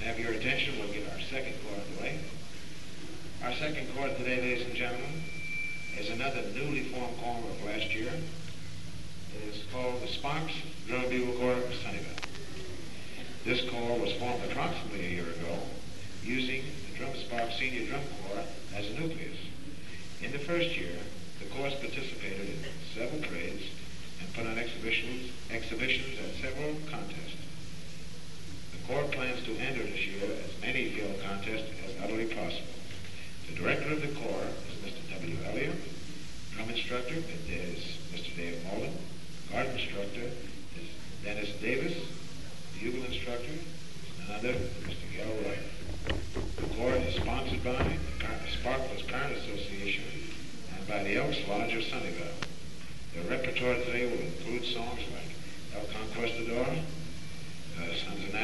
Have your attention, we'll get our second chord underway. Our second chord today, ladies and gentlemen, is another newly formed corps of last year. It is called the Sparks Drum and Bugle Corps of Sunnyvale. This corps was formed approximately a year ago using the Drum Sparks Senior Drum Corps as a nucleus. In the first year, the corps participated in several parades and put on exhibitions at several contests. The corps plans to enter this year as many field contests as utterly possible. The director of the corps is Mr. W. Elliott. Drum instructor is Mr. Dave Mullen. Guard instructor is Dennis Davis. The bugle instructor is none other than Mr. Gale Wright. The corps is sponsored by the Sparklers Parent Association and by the Elks Lodge of Sunnyvale. The repertoire today will include songs like El Conquistador, Sons of